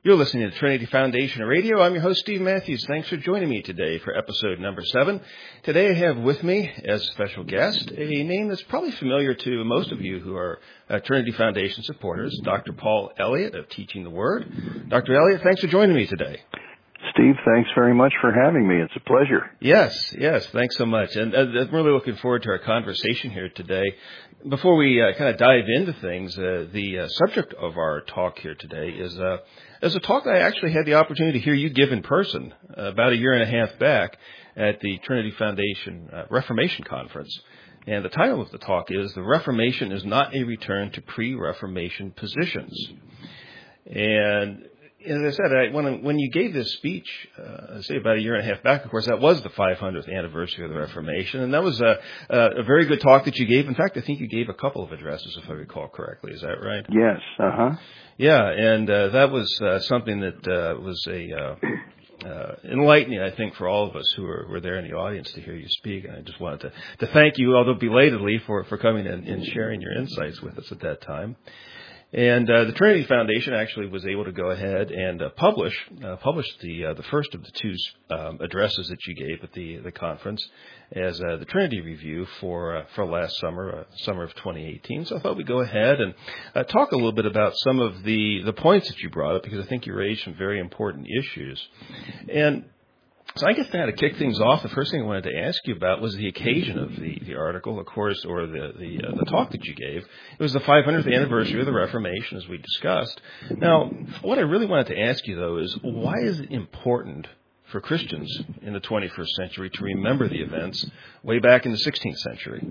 You're listening to Trinity Foundation Radio. I'm your host, Steve Matthews. Thanks for joining me today for episode number 7. Today I have with me, as a special guest, a name that's probably familiar to most of you who are Trinity Foundation supporters, Dr. Paul Elliott of Teaching the Word. Dr. Elliott, thanks for joining me today. Steve, thanks very much for having me. It's a pleasure. Yes, thanks so much. And I'm really looking forward to our conversation here today. Before we kind of dive into things, the subject of our talk here today is a talk that I actually had the opportunity to hear you give in person about a year and a half back at the Trinity Foundation Reformation Conference. And the title of the talk is "The Reformation is Not a Return to Pre-Reformation Positions." And as I said, when you gave this speech, say about a year and a half back, of course, that was the 500th anniversary of the Reformation, and that was a very good talk that you gave. In fact, I think you gave a couple of addresses, if I recall correctly. Is that right? Yes. Yeah, and that was something that was enlightening, I think, for all of us who were there in the audience to hear you speak. And I just wanted to thank you, although belatedly, for coming and sharing your insights with us at that time. And the Trinity Foundation actually was able to go ahead and publish the first of the two addresses that you gave at the conference as the Trinity Review for last summer, summer of 2018. So I thought we'd go ahead and talk a little bit about some of the points that you brought up, because I think you raised some very important issues. And so I guess to kind of kick things off, the first thing I wanted to ask you about was the occasion of the article, of course, or the talk that you gave. It was the 500th anniversary of the Reformation, as we discussed. Now, what I really wanted to ask you, though, is why is it important for Christians in the 21st century to remember the events way back in the 16th century?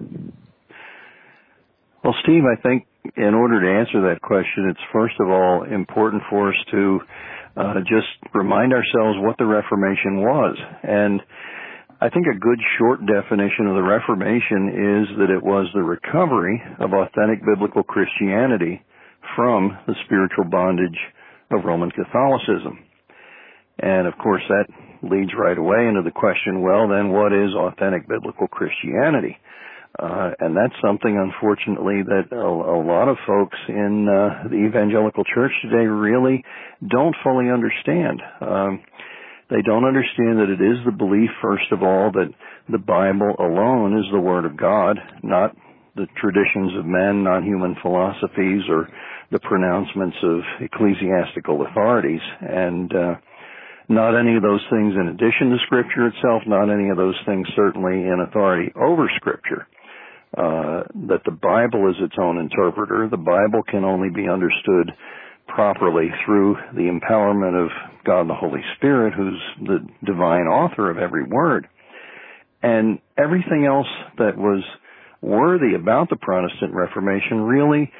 Well, Steve, I think in order to answer that question, it's first of all important for us to just remind ourselves what the Reformation was. And I think a good short definition of the Reformation is that it was the recovery of authentic biblical Christianity from the spiritual bondage of Roman Catholicism. And of course that leads right away into the question, well then, what is authentic biblical Christianity? And that's something, unfortunately, that a lot of folks in the evangelical church today really don't fully understand. They don't understand that it is the belief, first of all, that the Bible alone is the Word of God, not the traditions of men, not human philosophies, or the pronouncements of ecclesiastical authorities. And not any of those things in addition to Scripture itself, not any of those things certainly in authority over Scripture. That the Bible is its own interpreter. The Bible can only be understood properly through the empowerment of God the Holy Spirit, who's the divine author of every word. And everything else that was worthy about the Protestant Reformation really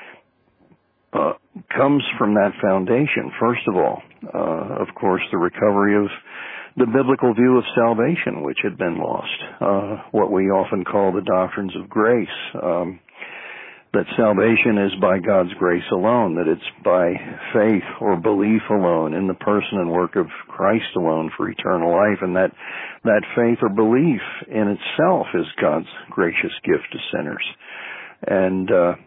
comes from that foundation. First of all, of course, the recovery of the biblical view of salvation, which had been lost, what we often call the doctrines of grace, that salvation is by God's grace alone, that it's by faith or belief alone in the person and work of Christ alone for eternal life, and that faith or belief in itself is God's gracious gift to sinners. And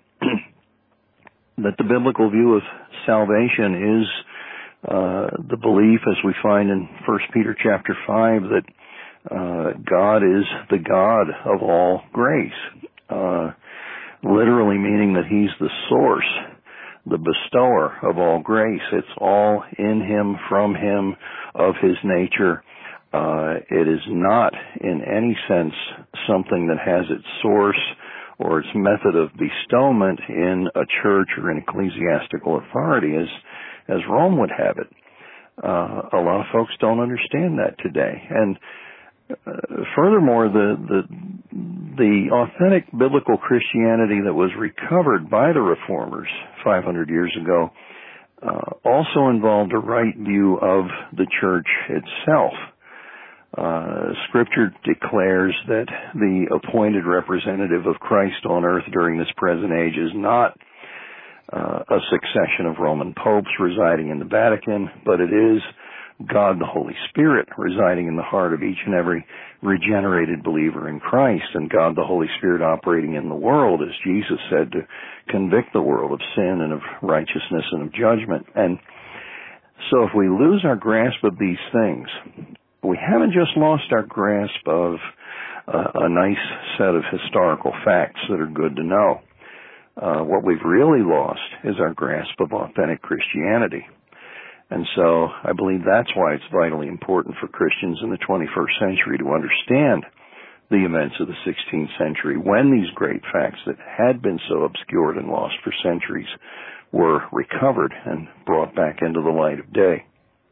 that the biblical view of salvation is the belief, as we find in 1 Peter chapter 5, that God is the God of all grace, literally meaning that He's the source, the bestower of all grace. It's all in Him, from Him, of His nature. It is not in any sense something that has its source or its method of bestowment in a church or an ecclesiastical authority as Rome would have it. A lot of folks don't understand that today. And furthermore, the authentic biblical Christianity that was recovered by the Reformers 500 years ago also involved a right view of the church itself. Scripture declares that the appointed representative of Christ on earth during this present age is not a succession of Roman popes residing in the Vatican, but it is God the Holy Spirit residing in the heart of each and every regenerated believer in Christ, and God the Holy Spirit operating in the world, as Jesus said, to convict the world of sin and of righteousness and of judgment. And So if we lose our grasp of these things, we haven't just lost our grasp of a nice set of historical facts that are good to know. What we've really lost is our grasp of authentic Christianity. And so I believe that's why it's vitally important for Christians in the 21st century to understand the events of the 16th century, when these great facts that had been so obscured and lost for centuries were recovered and brought back into the light of day.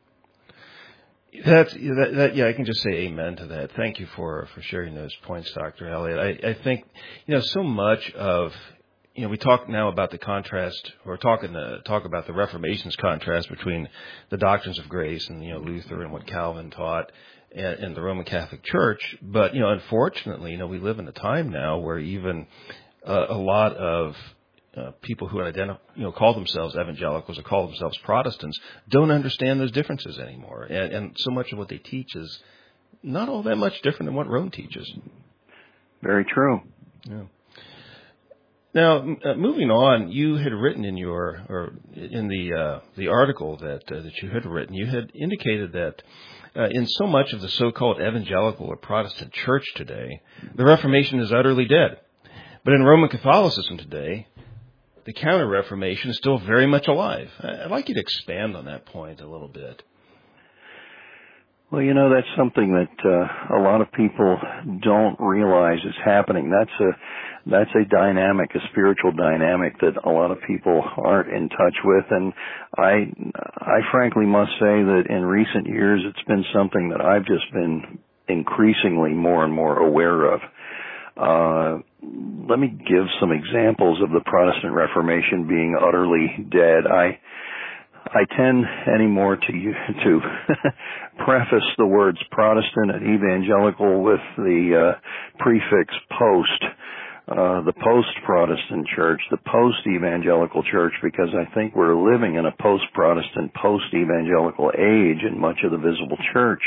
Yeah, I can just say amen to that. Thank you for sharing those points, Dr. Elliott. I think, so much of, we talk now about the contrast, or talk about the Reformation's contrast between the doctrines of grace and, Luther and what Calvin taught and the Roman Catholic Church. But, unfortunately, we live in a time now where even a lot of people who call themselves evangelicals or call themselves Protestants don't understand those differences anymore. And so much of what they teach is not all that much different than what Rome teaches. Very true. Yeah. Now, moving on, you had written in the article that you had written, you had indicated that in so much of the so-called evangelical or Protestant church today, the Reformation is utterly dead. But in Roman Catholicism today, the Counter-Reformation is still very much alive. I'd like you to expand on that point a little bit. Well, that's something that a lot of people don't realize is happening. That's a dynamic, a spiritual dynamic that a lot of people aren't in touch with. And I frankly must say that in recent years, it's been something that I've just been increasingly more and more aware of. Let me give some examples of the Protestant Reformation being utterly dead. I tend anymore to preface the words Protestant and evangelical with the prefix post, the post-Protestant church, the post-evangelical church, because I think we're living in a post-Protestant, post-evangelical age in much of the visible church.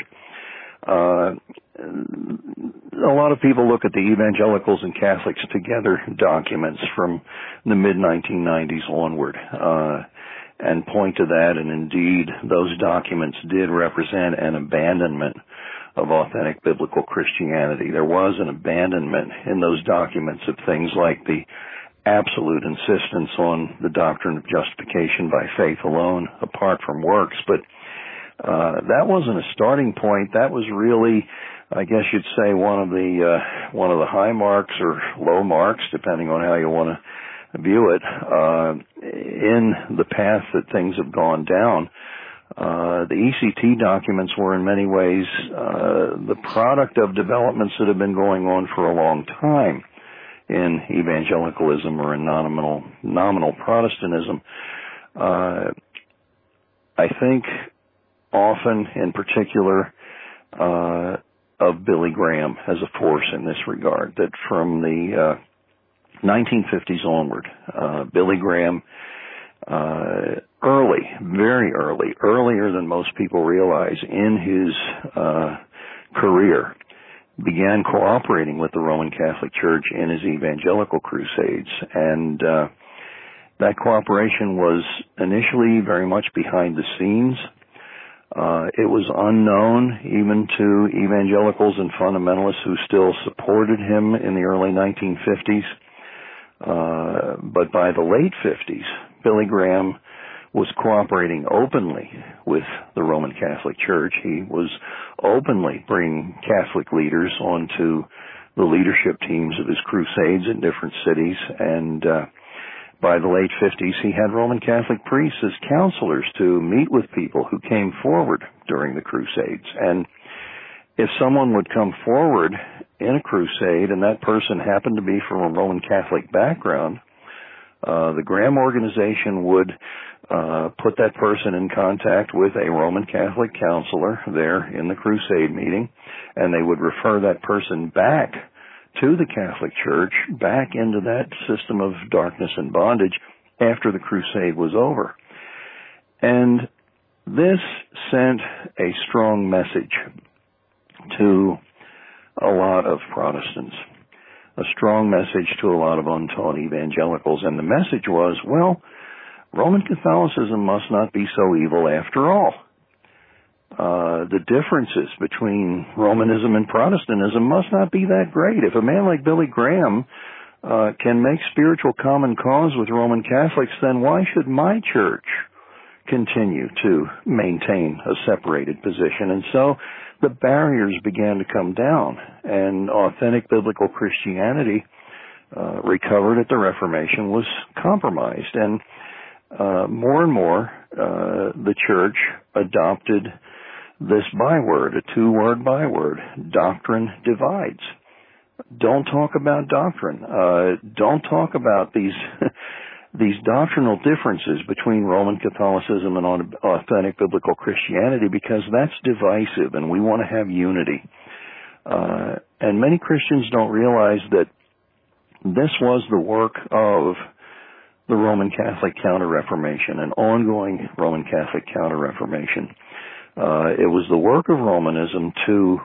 A lot of people look at the Evangelicals and Catholics Together documents from the mid-1990s onward, and point to that, and indeed, those documents did represent an abandonment of authentic biblical Christianity. There was an abandonment in those documents of things like the absolute insistence on the doctrine of justification by faith alone, apart from works, but that wasn't a starting point. That was really, I guess you'd say, one of the high marks or low marks, depending on how you want to view it, in the path that things have gone down. The ECT documents were in many ways the product of developments that have been going on for a long time in evangelicalism or in nominal Protestantism. I think often, in particular, of Billy Graham as a force in this regard, that from the 1950s onward, Billy Graham, very early, earlier than most people realize in his career, began cooperating with the Roman Catholic Church in his evangelical crusades. And that cooperation was initially very much behind the scenes. It was unknown even to evangelicals and fundamentalists who still supported him in the early 1950s. But by the late 50s, Billy Graham was cooperating openly with the Roman Catholic Church. He was openly bringing Catholic leaders onto the leadership teams of his crusades in different cities. And by the late 50s, he had Roman Catholic priests as counselors to meet with people who came forward during the crusades. And if someone would come forward in a crusade and that person happened to be from a Roman Catholic background, the Graham organization would put that person in contact with a Roman Catholic counselor there in the crusade meeting, and they would refer that person back to the Catholic Church, back into that system of darkness and bondage after the crusade was over. And this sent a strong message to a lot of Protestants, a strong message to a lot of untaught evangelicals. And the message was, well, Roman Catholicism must not be so evil after all. The differences between Romanism and Protestantism must not be that great. If a man like Billy Graham can make spiritual common cause with Roman Catholics, then why should my church continue to maintain a separated position? And so the barriers began to come down, and authentic biblical Christianity recovered at the Reformation was compromised. And more and more, the church adopted this byword, a two-word byword: doctrine divides. Don't talk about doctrine. Don't talk about these these doctrinal differences between Roman Catholicism and authentic biblical Christianity, because that's divisive, and we want to have unity. And many Christians don't realize that this was the work of the Roman Catholic Counter-Reformation, an ongoing Roman Catholic Counter-Reformation. It was the work of Romanism to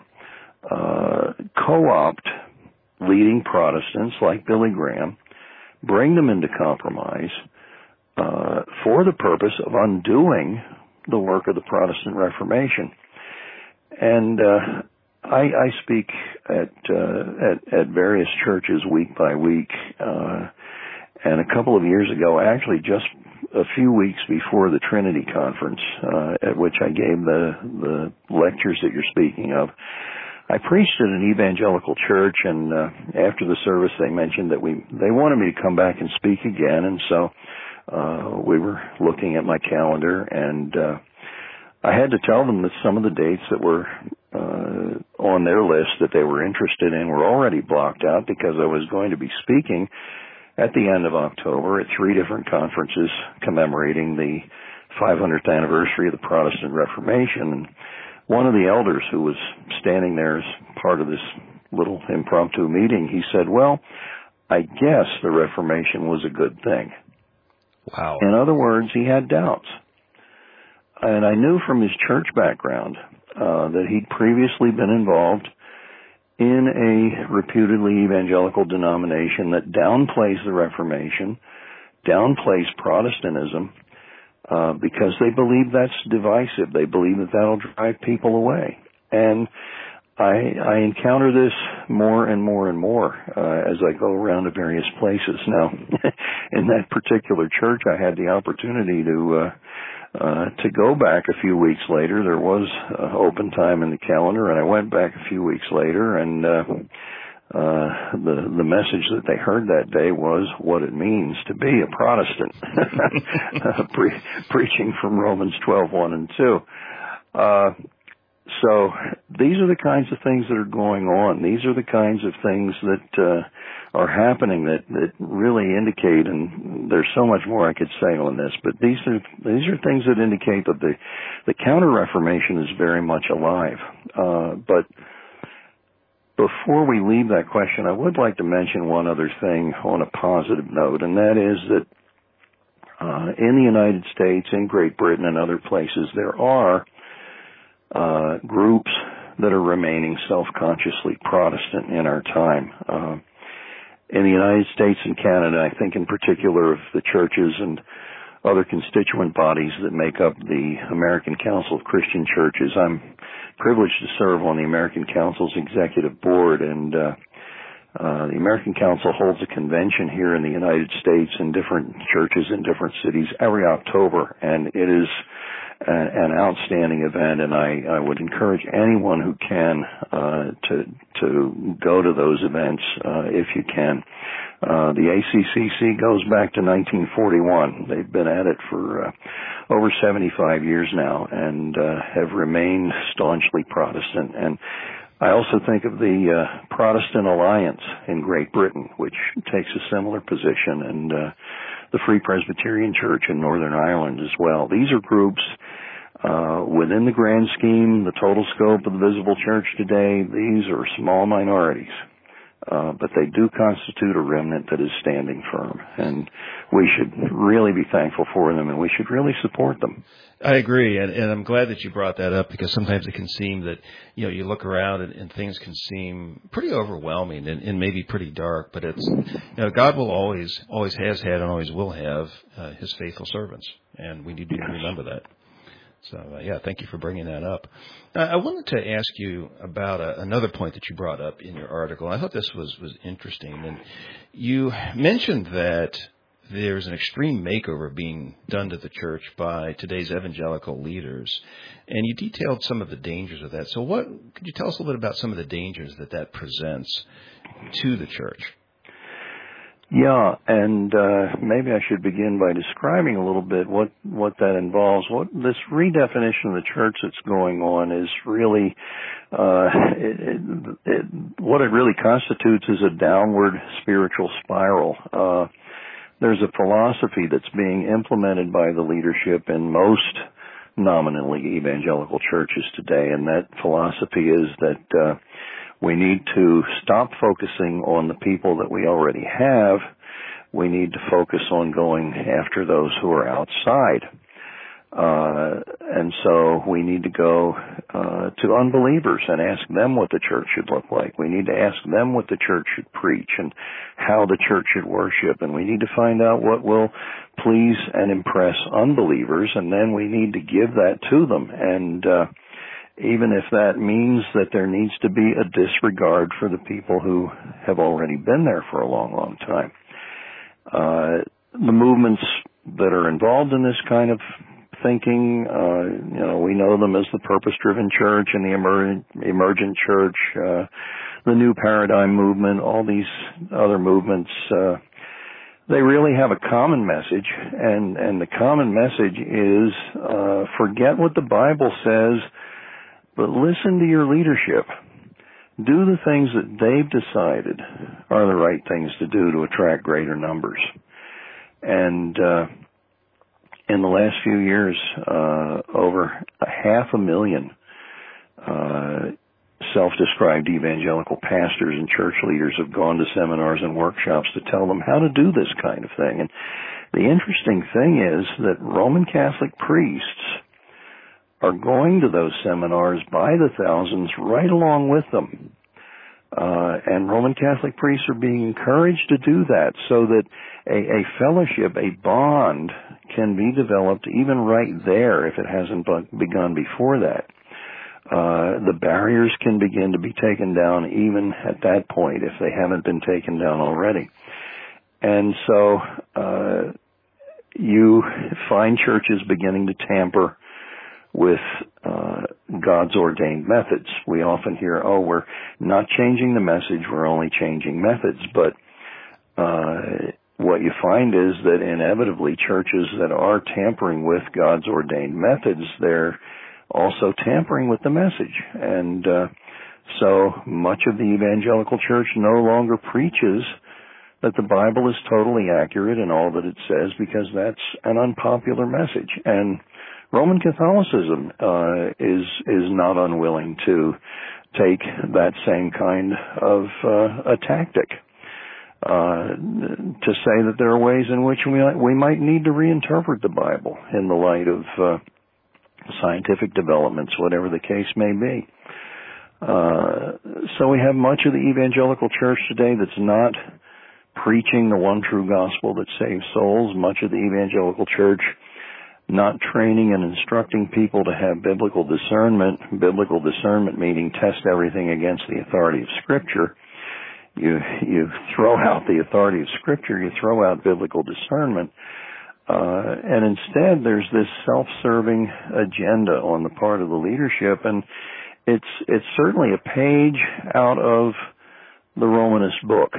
co-opt leading Protestants like Billy Graham, bring them into compromise for the purpose of undoing the work of the Protestant Reformation. And I speak at various churches week by week, and a couple of years ago, actually just a few weeks before the Trinity Conference, at which I gave the lectures that you're speaking of, I preached at an evangelical church, and after the service they mentioned that they wanted me to come back and speak again, and so we were looking at my calendar, and I had to tell them that some of the dates that were on their list that they were interested in were already blocked out, because I was going to be speaking at the end of October at 3 different conferences commemorating the 500th anniversary of the Protestant Reformation. And one of the elders who was standing there as part of this little impromptu meeting, he said, "Well, I guess the Reformation was a good thing." Wow. In other words, he had doubts. And I knew from his church background that he'd previously been involved in a reputedly evangelical denomination that downplays the Reformation, downplays Protestantism, because they believe that's divisive. They believe that that'll drive people away. And I encounter this more and more and more as I go around to various places. Now, in that particular church, I had the opportunity to go back a few weeks later. There was open time in the calendar, and I went back a few weeks later, and the message that they heard that day was what it means to be a Protestant, preaching from Romans 12:1 and 2. So these are the kinds of things that are going on. These are the kinds of things that are happening that really indicate, and there's so much more I could say on this, but these are things that indicate that the Counter-Reformation is very much alive. But before we leave that question, I would like to mention one other thing on a positive note, and that is that in the United States, in Great Britain, and other places, there are groups that are remaining self-consciously Protestant in our time. In the United States and Canada, I think in particular of the churches and other constituent bodies that make up the American Council of Christian Churches. I'm privileged to serve on the American Council's executive board, and the American Council holds a convention here in the United States in different churches in different cities every October, and it is an outstanding event, and I would encourage anyone who can to go to those events if you can. The ACCC goes back to 1941. They've been at it for over 75 years now, and have remained staunchly Protestant. And I also think of the Protestant Alliance in Great Britain, which takes a similar position, and the Free Presbyterian Church in Northern Ireland as well. These are groups within the grand scheme, the total scope of the visible church today. These are small minorities but they do constitute a remnant that is standing firm, and we should really be thankful for them, and we should really support them. I agree, and I'm glad that you brought that up, because sometimes it can seem that, you look around and things can seem pretty overwhelming and maybe pretty dark, but it's, God will always has had and always will have His faithful servants, and we need to remember that. So, thank you for bringing that up. I wanted to ask you about another point that you brought up in your article. I thought this was interesting, and you mentioned that there's an extreme makeover being done to the church by today's evangelical leaders, and you detailed some of the dangers of that. So could you tell us a little bit about some of the dangers that presents to the church? Yeah, and maybe I should begin by describing a little bit what that involves. What this redefinition of the church that's going on is really, what it really constitutes is a downward spiritual spiral. There's a philosophy that's being implemented by the leadership in most nominally evangelical churches today, and that philosophy is that we need to stop focusing on the people that we already have. We need to focus on going after those who are outside. And so we need to go to unbelievers and ask them what the church should look like. We need to ask them what the church should preach and how the church should worship. And we need to find out what will please and impress unbelievers, and then we need to give that to them. And even if that means that there needs to be a disregard for the people who have already been there for a long, long time. The movements that are involved in this kind of thinking, we know them as the purpose-driven church and the emergent church, the new paradigm movement, all these other movements, they really have a common message, and the common message is, forget what the Bible says, but listen to your leadership. Do the things that they've decided are the right things to do to attract greater numbers. And in the last few years, over 500,000 self-described evangelical pastors and church leaders have gone to seminars and workshops to tell them how to do this kind of thing. And the interesting thing is that Roman Catholic priests are going to those seminars by the thousands right along with them. And Roman Catholic priests are being encouraged to do that so that a fellowship, a bond, can be developed even right there if it hasn't begun before that. The barriers can begin to be taken down even at that point if they haven't been taken down already. And so you find churches beginning to tamper with God's ordained methods. We often hear, we're not changing the message, we're only changing methods. But what you find is that inevitably churches that are tampering with God's ordained methods, they're also tampering with the message. And so much of the evangelical church no longer preaches that the Bible is totally accurate in all that it says, because that's an unpopular message. And Roman Catholicism is not unwilling to take that same kind of a tactic to say that there are ways in which we might need to reinterpret the Bible in the light of scientific developments, whatever the case may be. So we have much of the evangelical church today that's not preaching the one true gospel that saves souls. Much of the evangelical church not training and instructing people to have biblical discernment meaning test everything against the authority of Scripture. You throw out the authority of Scripture, you throw out biblical discernment, and instead there's this self-serving agenda on the part of the leadership, and it's certainly a page out of the Romanist book.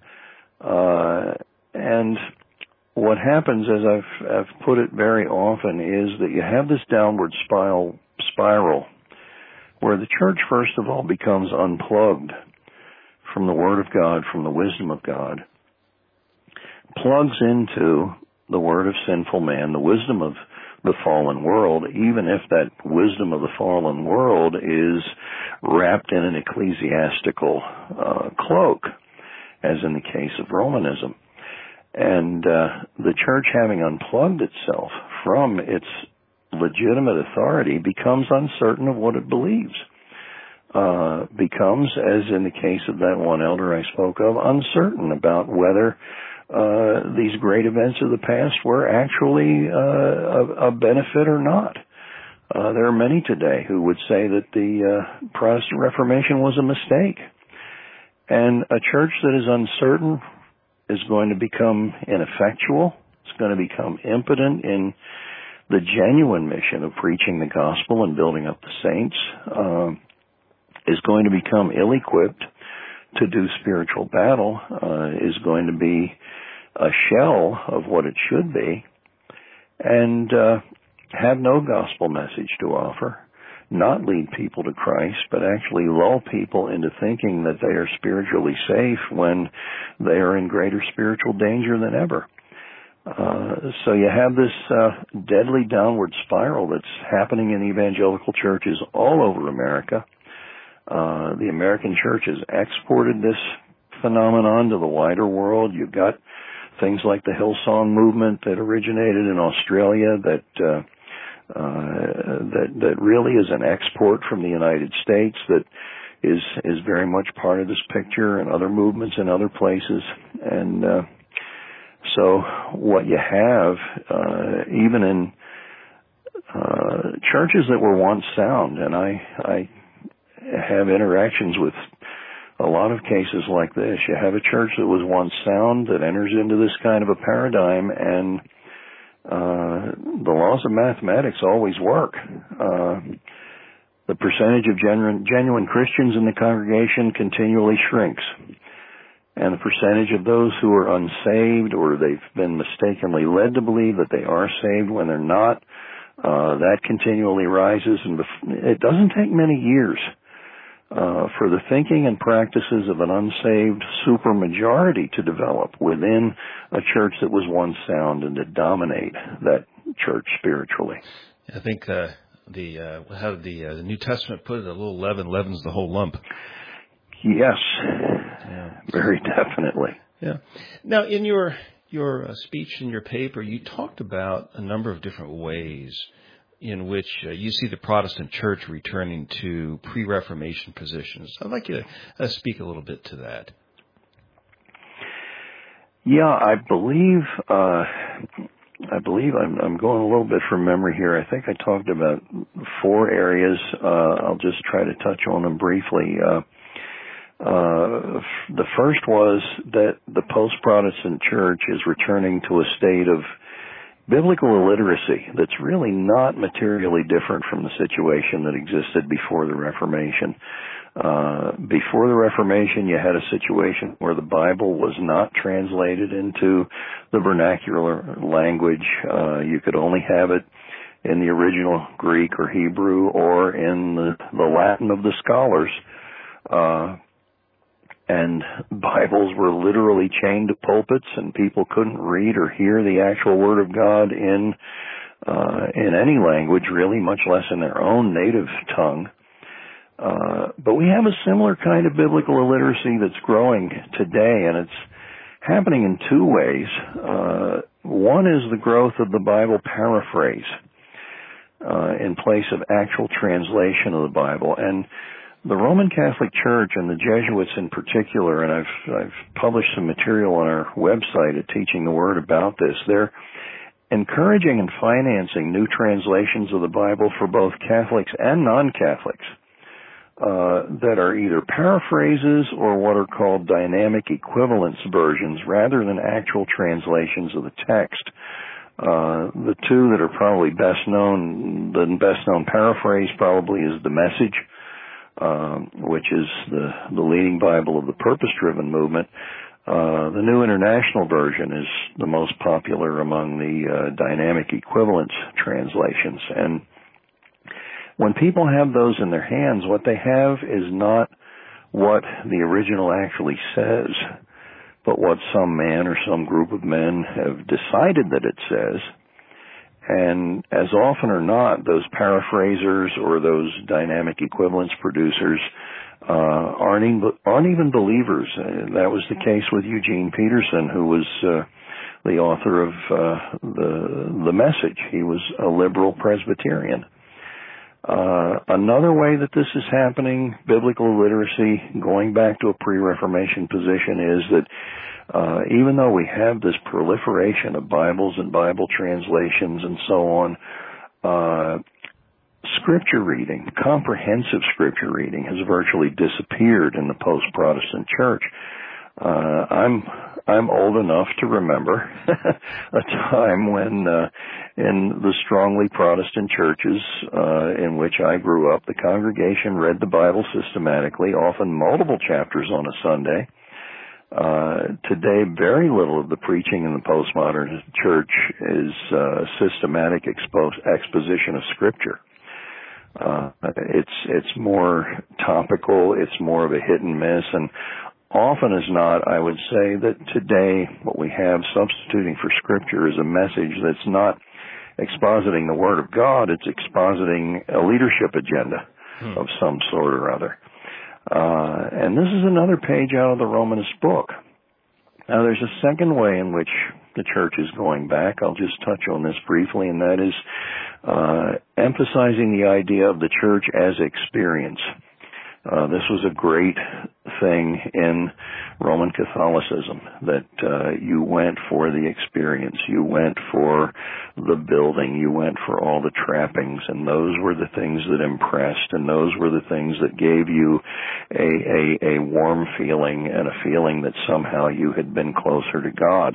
And what happens, as I've put it very often, is that you have this downward spiral where the church, first of all, becomes unplugged from the Word of God, from the wisdom of God, plugs into the word of sinful man, the wisdom of the fallen world, even if that wisdom of the fallen world is wrapped in an ecclesiastical cloak. as in the case of Romanism. And the church, having unplugged itself from its legitimate authority, becomes uncertain of what it believes. Becomes, as in the case of that one elder I spoke of, uncertain about whether these great events of the past were actually a benefit or not. There are many today who would say that the Protestant Reformation was a mistake. And a church that is uncertain is going to become ineffectual. It's going to become impotent in the genuine mission of preaching the gospel and building up the saints. Is going to become ill-equipped to do spiritual battle, is going to be a shell of what it should be, and have no gospel message to offer, not lead people to Christ, but actually lull people into thinking that they are spiritually safe when they are in greater spiritual danger than ever. So you have this deadly downward spiral that's happening in evangelical churches all over America. The American church has exported this phenomenon to the wider world. You've got things like the Hillsong movement that originated in Australia that really is an export from the United States that is very much part of this picture, and other movements in other places. And so what you have, even in churches that were once sound, and I have interactions with a lot of cases like this. You have a church that was once sound that enters into this kind of a paradigm, and the laws of mathematics always work. The percentage of genuine Christians in the congregation continually shrinks, and the percentage of those who are unsaved or they've been mistakenly led to believe that they are saved when they're not, that continually rises, and it doesn't take many years for the thinking and practices of an unsaved supermajority to develop within a church that was once sound and to dominate that church spiritually. I think how the New Testament put it, a little leaven leavens the whole lump. Yes, yeah. Very definitely. Yeah. Now, in your speech in your paper, you talked about a number of different ways in which you see the Protestant church returning to pre-Reformation positions. I'd like you to speak a little bit to that. Yeah, I believe I'm going a little bit from memory here. I think I talked about 4 areas. I'll just try to touch on them briefly. The first was that the post-Protestant church is returning to a state of biblical illiteracy that's really not materially different from the situation that existed before the Reformation. Before the Reformation, you had a situation where the Bible was not translated into the vernacular language. You could only have it in the original Greek or Hebrew or in the Latin of the scholars. And Bibles were literally chained to pulpits, and people couldn't read or hear the actual Word of God in any language, really, much less in their own native tongue. But we have a similar kind of biblical illiteracy that's growing today, and it's happening in 2 ways. One is the growth of the Bible paraphrase in place of actual translation of the Bible. And the Roman Catholic Church and the Jesuits in particular, and I've published some material on our website at Teaching the Word about this, they're encouraging and financing new translations of the Bible for both Catholics and non-Catholics that are either paraphrases or what are called dynamic equivalence versions rather than actual translations of the text. The 2 that are probably best known, the best known paraphrase probably is The Message, which is the leading Bible of the purpose-driven movement. The New International Version is the most popular among the dynamic equivalence translations. And when people have those in their hands, what they have is not what the original actually says, but what some man or some group of men have decided that it says. And as often or not, those paraphrasers or those dynamic equivalence producers aren't even believers. That was the case with Eugene Peterson, who was the author of the Message. He was a liberal Presbyterian. Another way that this is happening, biblical literacy, going back to a pre-Reformation position, is that even though we have this proliferation of Bibles and Bible translations and so on, Scripture reading, comprehensive Scripture reading, has virtually disappeared in the post-Protestant church. I'm old enough to remember a time when in the strongly Protestant churches in which I grew up, the congregation read the Bible systematically, often multiple chapters on a Sunday. Today, very little of the preaching in the postmodern church is systematic exposition of Scripture. It's more topical, it's more of a hit and miss, and often as not, I would say that today what we have substituting for Scripture is a message that's not expositing the Word of God, it's expositing a leadership agenda of some sort or other. And this is another page out of the Romanist book. Now, there's a second way in which the church is going back. I'll just touch on this briefly, and that is emphasizing the idea of the church as experience. This was a great thing in Roman Catholicism, that you went for the experience, you went for the building, you went for all the trappings, and those were the things that impressed, and those were the things that gave you a warm feeling and a feeling that somehow you had been closer to God.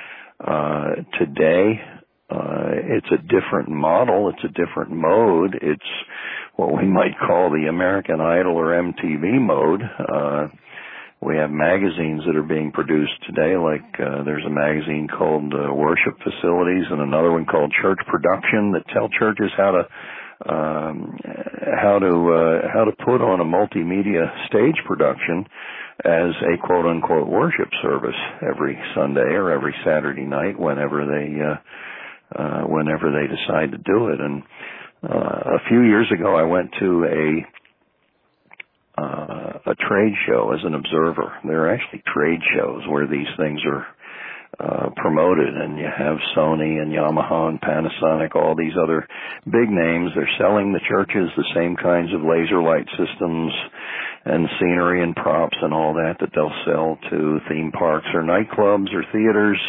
Today, it's a different model, it's a different mode, it's what we might call the American Idol or MTV mode. We have magazines that are being produced today, like there's a magazine called Worship Facilities and another one called Church Production, that tell churches how to put on a multimedia stage production as a quote unquote worship service every Sunday or every Saturday night, whenever they decide to do it. And a few years ago, I went to a trade show as an observer. There are actually trade shows where these things are promoted, and you have Sony and Yamaha and Panasonic, all these other big names. They're selling the churches the same kinds of laser light systems and scenery and props and all that they'll sell to theme parks or nightclubs or theaters.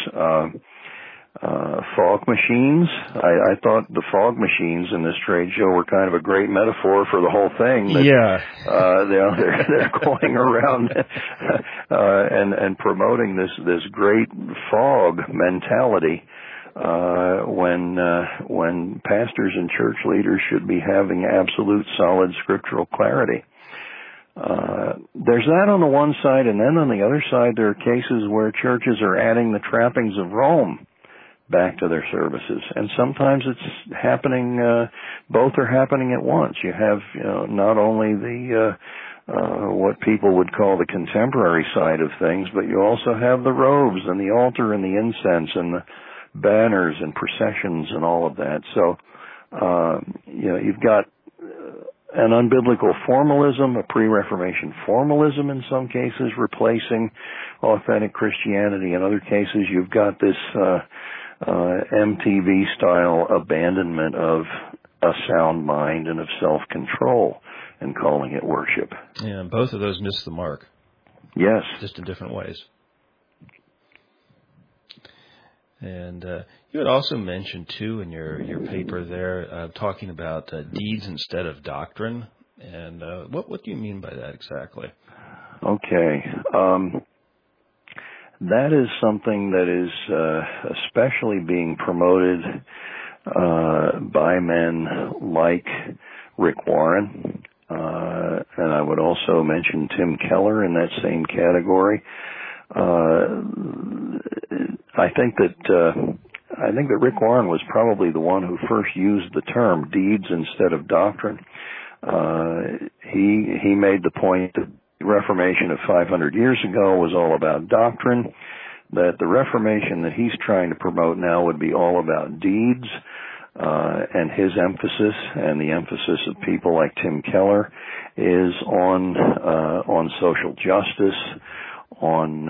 Fog machines. I thought the fog machines in this trade show were kind of a great metaphor for the whole thing. That, they're going around and promoting this great fog mentality when pastors and church leaders should be having absolute solid scriptural clarity. There's that on the one side, and then on the other side there are cases where churches are adding the trappings of Rome back to their services, and sometimes it's happening, both are happening at once. You have, not only the what people would call the contemporary side of things, but you also have the robes and the altar and the incense and the banners and processions and all of that. So you've got an unbiblical formalism, a pre-Reformation formalism in some cases replacing authentic Christianity. In other cases, you've got this MTV-style abandonment of a sound mind and of self-control and calling it worship. Yeah, both of those miss the mark. Yes. Just in different ways. And you had also mentioned, too, in your paper there, talking about deeds instead of doctrine. And what do you mean by that exactly? Okay. That is something that is especially being promoted by men like Rick Warren, and I would also mention Tim Keller in that same category. I think that Rick Warren was probably the one who first used the term deeds instead of doctrine. He made the point that the Reformation of 500 years ago was all about doctrine, that the Reformation that he's trying to promote now would be all about deeds. and his emphasis and the emphasis of people like Tim Keller is on social justice, on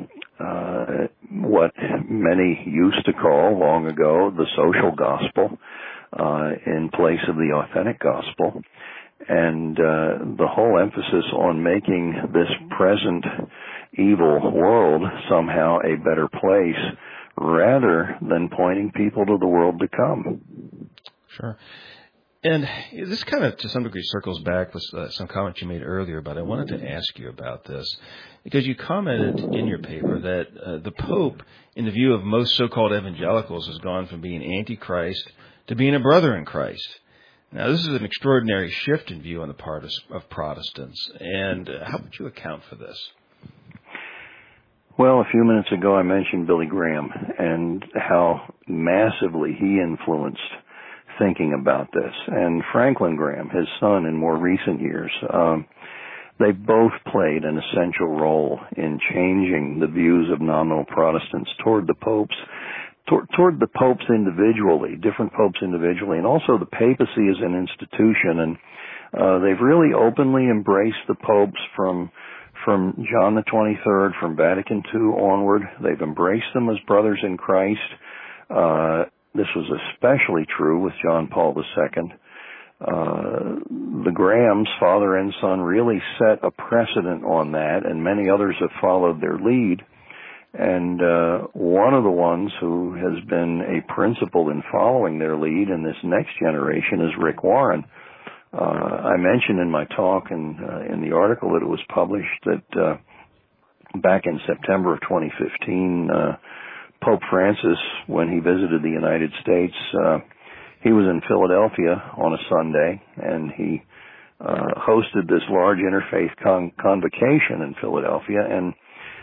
what many used to call long ago the social gospel, in place of the authentic gospel. And the whole emphasis on making this present evil world somehow a better place, rather than pointing people to the world to come. Sure. And this kind of, to some degree, circles back with some comments you made earlier, but I wanted to ask you about this, because you commented in your paper that the Pope, in the view of most so-called evangelicals, has gone from being anti-Christ to being a brother in Christ. Now, this is an extraordinary shift in view on the part of Protestants, and how would you account for this? Well, a few minutes ago I mentioned Billy Graham and how massively he influenced thinking about this. And Franklin Graham, his son, in more recent years, they both played an essential role in changing the views of nominal Protestants toward the popes, toward the popes individually, different popes individually, and also the papacy as an institution. And they've really openly embraced the popes from John the 23rd, from Vatican II onward. They've embraced them as brothers in Christ. This was especially true with John Paul II. The Grahams, father and son, really set a precedent on that, and many others have followed their lead. And one of the ones who has been a principal in following their lead in this next generation is Rick Warren. I mentioned in my talk and in the article that it was published that back in September of 2015, Pope Francis, when he visited the United States, he was in Philadelphia on a Sunday, and he hosted this large interfaith convocation in Philadelphia, and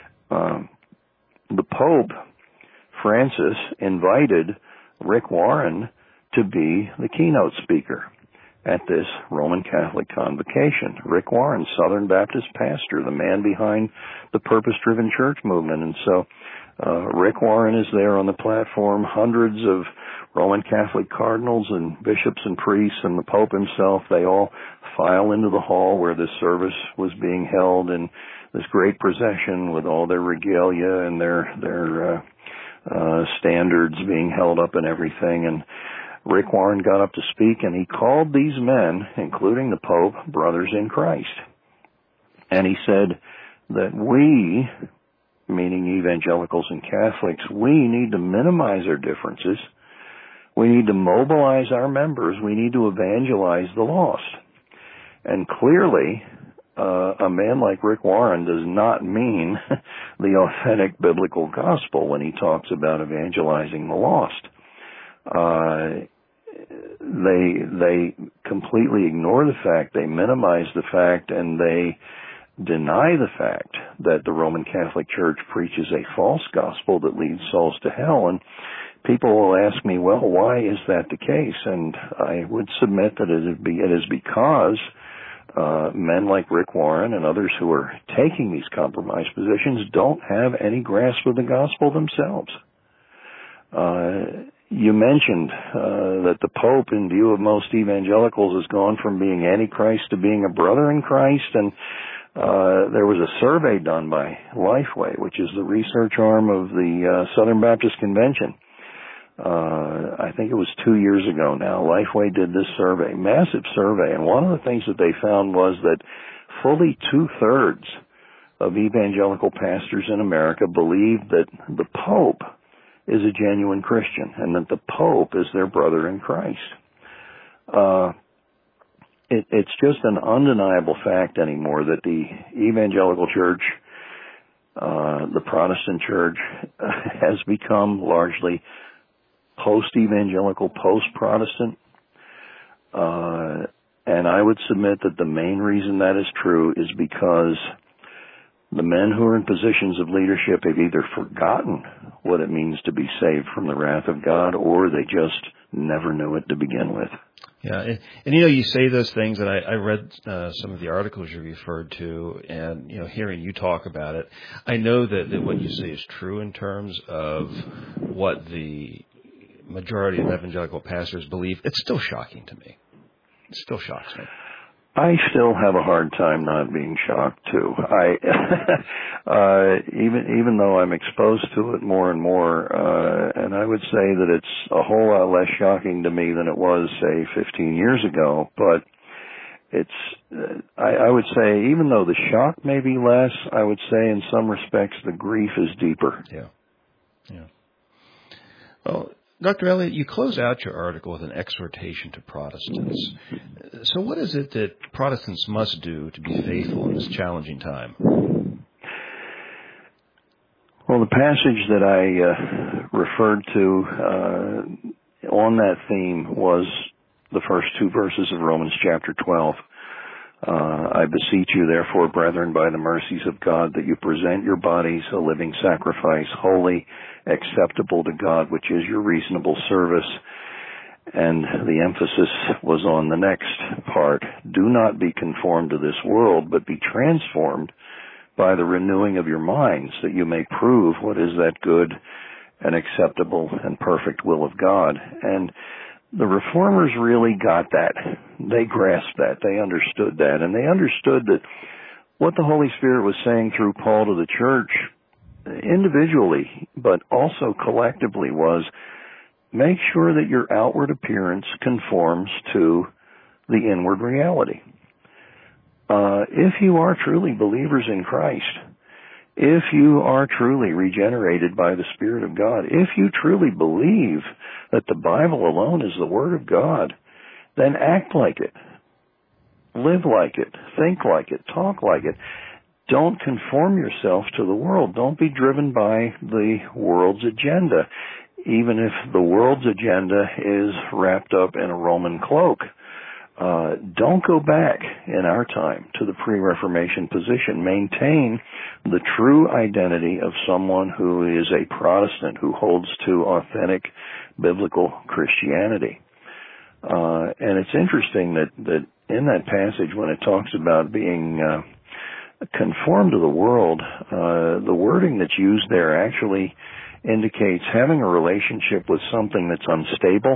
the Pope, Francis, invited Rick Warren to be the keynote speaker at this Roman Catholic convocation. Rick Warren, Southern Baptist pastor, the man behind the purpose-driven church movement. And so Rick Warren is there on the platform. Hundreds of Roman Catholic cardinals and bishops and priests and the Pope himself, they all file into the hall where this service was being held in this great procession with all their regalia and their standards being held up and everything. And Rick Warren got up to speak, and he called these men, including the Pope, brothers in Christ. And he said that we, meaning evangelicals and Catholics, we need to minimize our differences. We need to mobilize our members. We need to evangelize the lost. And clearly, a man like Rick Warren does not mean the authentic biblical gospel when he talks about evangelizing the lost. They completely ignore the fact, they minimize the fact, and they deny the fact that the Roman Catholic Church preaches a false gospel that leads souls to hell. And people will ask me, well, why is that the case? And I would submit that it is because men like Rick Warren and others who are taking these compromised positions don't have any grasp of the gospel themselves. You mentioned that the Pope, in view of most evangelicals, has gone from being antichrist to being a brother in Christ, and there was a survey done by Lifeway, which is the research arm of the Southern Baptist Convention. I think it was 2 years ago now. Lifeway did this survey, massive survey, and one of the things that they found was that fully 2/3 of evangelical pastors in America believe that the Pope is a genuine Christian and that the Pope is their brother in Christ. It's just an undeniable fact anymore that the evangelical church, the Protestant church, has become largely post-evangelical, post-Protestant. And I would submit that the main reason that is true is because the men who are in positions of leadership have either forgotten what it means to be saved from the wrath of God, or they just never knew it to begin with. Yeah, and you say those things, and I read some of the articles you referred to, and hearing you talk about it, I know that what you say is true in terms of what the majority of evangelical pastors believe, it's still shocking to me. It still shocks me. I still have a hard time not being shocked too. Even though I'm exposed to it more and more, and I would say that it's a whole lot less shocking to me than it was, say, 15 years ago. But I would say, even though the shock may be less, I would say in some respects the grief is deeper. Yeah. Well, Dr. Elliott, you close out your article with an exhortation to Protestants. So what is it that Protestants must do to be faithful in this challenging time? Well, the passage that I referred to on that theme was the first two verses of Romans chapter 12. I beseech you, therefore, brethren, by the mercies of God, that you present your bodies a living sacrifice, holy, acceptable to God, which is your reasonable service. And the emphasis was on the next part. Do not be conformed to this world, but be transformed by the renewing of your minds, that you may prove what is that good and acceptable and perfect will of God. And the Reformers really got that. They grasped that. They understood that. And they understood that what the Holy Spirit was saying through Paul to the church, individually, but also collectively, was make sure that your outward appearance conforms to the inward reality. If you are truly believers in Christ, if you are truly regenerated by the Spirit of God, if you truly believe that the Bible alone is the Word of God, then act like it, live like it, think like it, talk like it. Don't conform yourself to the world. Don't be driven by the world's agenda, even if the world's agenda is wrapped up in a Roman cloak. Don't go back in our time to the pre-Reformation position. Maintain the true identity of someone who is a Protestant, who holds to authentic biblical Christianity. And it's interesting that in that passage, when it talks about being conformed to the world, the wording that's used there actually indicates having a relationship with something that's unstable.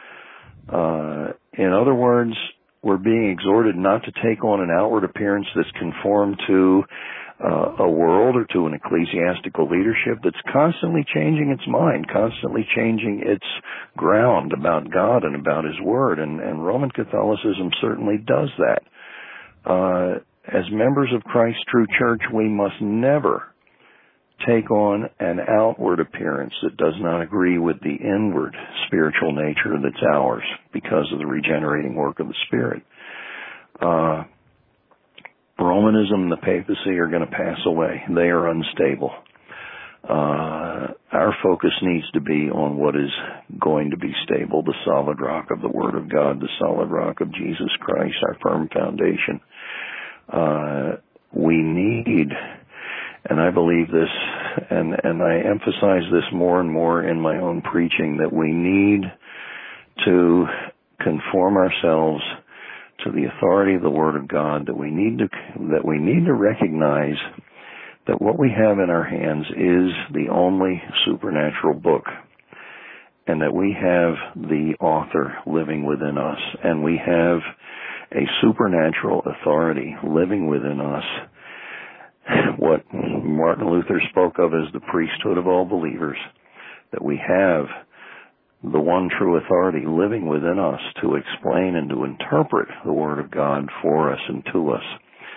In other words, we're being exhorted not to take on an outward appearance that's conformed to a world or to an ecclesiastical leadership that's constantly changing its mind, constantly changing its ground about God and about His Word. And Roman Catholicism certainly does that. As members of Christ's true church, we must never take on an outward appearance that does not agree with the inward spiritual nature that's ours because of the regenerating work of the Spirit. Romanism and the papacy are going to pass away. They are unstable. Our focus needs to be on what is going to be stable, the solid rock of the Word of God, the solid rock of Jesus Christ, our firm foundation. We need, and I believe this, and I emphasize this more and more in my own preaching, that we need to conform ourselves to the authority of the Word of God, that we need to recognize that what we have in our hands is the only supernatural book, and that we have the author living within us, and we have a supernatural authority living within us, what Martin Luther spoke of as the priesthood of all believers, that we have the one true authority living within us to explain and to interpret the Word of God for us and to us.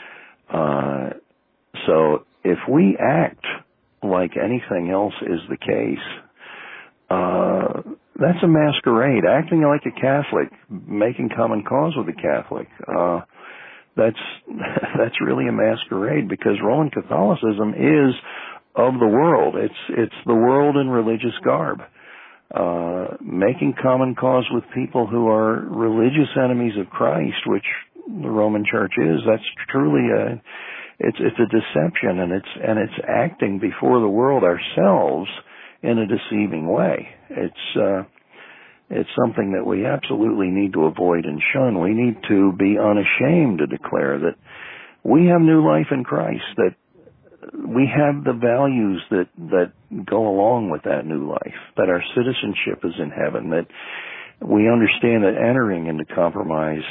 So if we act like anything else is the case, that's a masquerade. Acting like a Catholic, making common cause with a Catholic, that's really a masquerade, because Roman Catholicism is of the world. It's the world in religious garb. Making common cause with people who are religious enemies of Christ, which the Roman Church is, that's truly it's a deception, and it's acting before the world ourselves in a deceiving way. It's something that we absolutely need to avoid and shun. We need to be unashamed to declare that we have new life in Christ, that we have the values that go along with that new life, that our citizenship is in heaven, that we understand that entering into compromise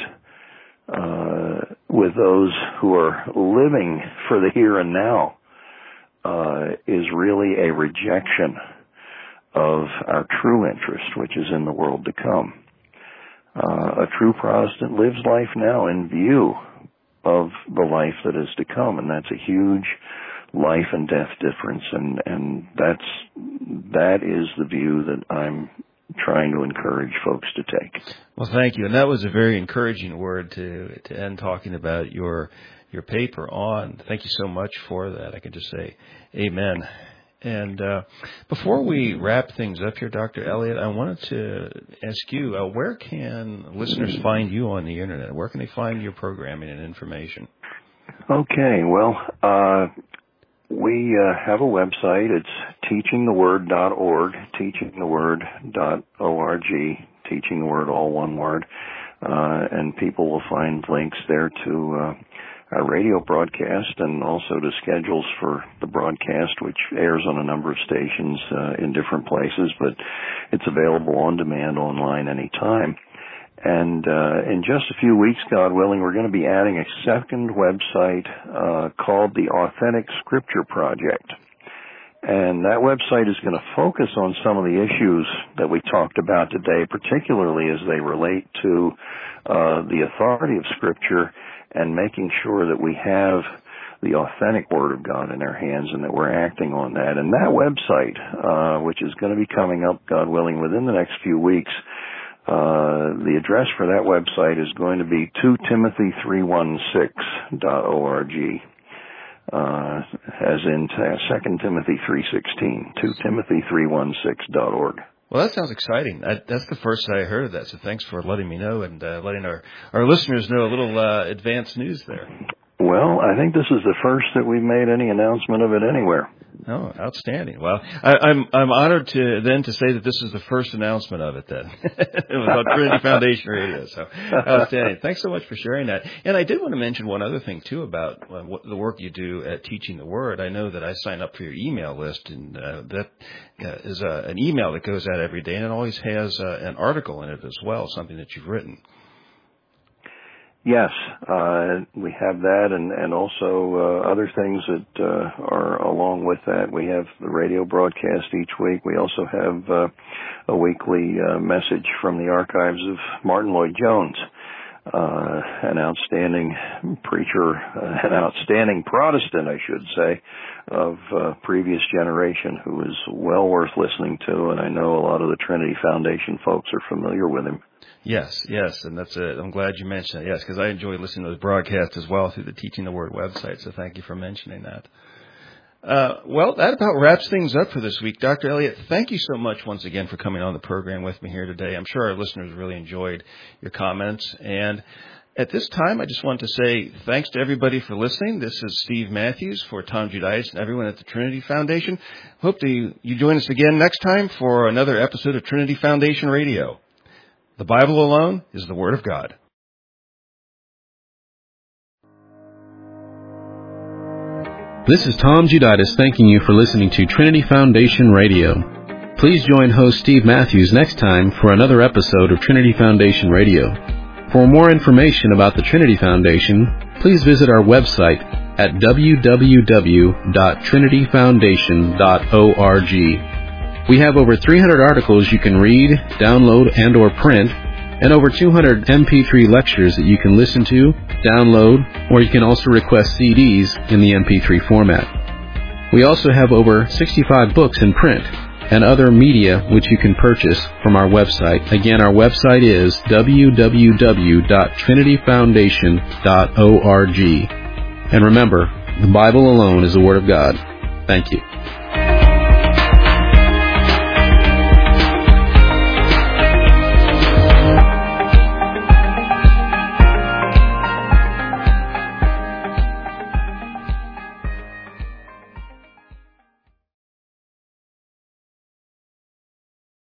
with those who are living for the here and now is really a rejection of our true interest, which is in the world to come. A true Protestant lives life now in view of the life that is to come, and that's a huge life and death difference, and that is the view that I'm trying to encourage folks to take. Well, thank you, and that was a very encouraging word to end talking about your paper on. Thank you so much for that. I can just say amen. And before we wrap things up here, Dr. Elliott, I wanted to ask you, where can listeners find you on the Internet? Where can they find your programming and information? Okay, well, we have a website. It's teachingtheword.org, teachingtheword.org, teaching the word, all one word. And people will find links there to our radio broadcast and also to schedules for the broadcast, which airs on a number of stations in different places, but it's available on demand online anytime. And in just a few weeks, God willing, we're going to be adding a second website called the Authentic Scripture Project. And that website is going to focus on some of the issues that we talked about today, particularly as they relate to the authority of Scripture and making sure that we have the authentic Word of God in our hands and that we're acting on that. And that website, which is going to be coming up, God willing, within the next few weeks, the address for that website is going to be 2timothy316.org, as in 2 Timothy 3:16, 2timothy316.org. Well, that sounds exciting. That's the first I heard of that, so thanks for letting me know and letting our listeners know a little advanced news there. Well, I think this is the first that we've made any announcement of it anywhere. Oh, outstanding. Well, I'm honored to say that this is the first announcement of it then. It was on Trinity Foundation Radio, so outstanding. Thanks so much for sharing that. And I did want to mention one other thing, too, about what the work you do at Teaching the Word. I know that I sign up for your email list, and that is an email that goes out every day, and it always has an article in it as well, something that you've written. Yes, we have that and also other things that are along with that. We have the radio broadcast each week. We also have a weekly message from the archives of Martin Lloyd-Jones, an outstanding preacher, an outstanding Protestant, I should say, of previous generation, who is well worth listening to, and I know a lot of the Trinity Foundation folks are familiar with him. Yes, and that's I'm glad you mentioned it. Yes, because I enjoy listening to those broadcasts as well through the Teaching the Word website, so thank you for mentioning that. Well, that about wraps things up for this week. Dr. Elliott, thank you so much once again for coming on the program with me here today. I'm sure our listeners really enjoyed your comments. And at this time, I just want to say thanks to everybody for listening. This is Steve Matthews for Tom Giudice and everyone at the Trinity Foundation. Hope you join us again next time for another episode of Trinity Foundation Radio. The Bible alone is the Word of God. This is Tom Giudice thanking you for listening to Trinity Foundation Radio. Please join host Steve Matthews next time for another episode of Trinity Foundation Radio. For more information about the Trinity Foundation, please visit our website at www.trinityfoundation.org. We have over 300 articles you can read, download, and or print, and over 200 MP3 lectures that you can listen to, download, or you can also request CDs in the MP3 format. We also have over 65 books in print and other media which you can purchase from our website. Again, our website is www.trinityfoundation.org. And remember, the Bible alone is the Word of God. Thank you.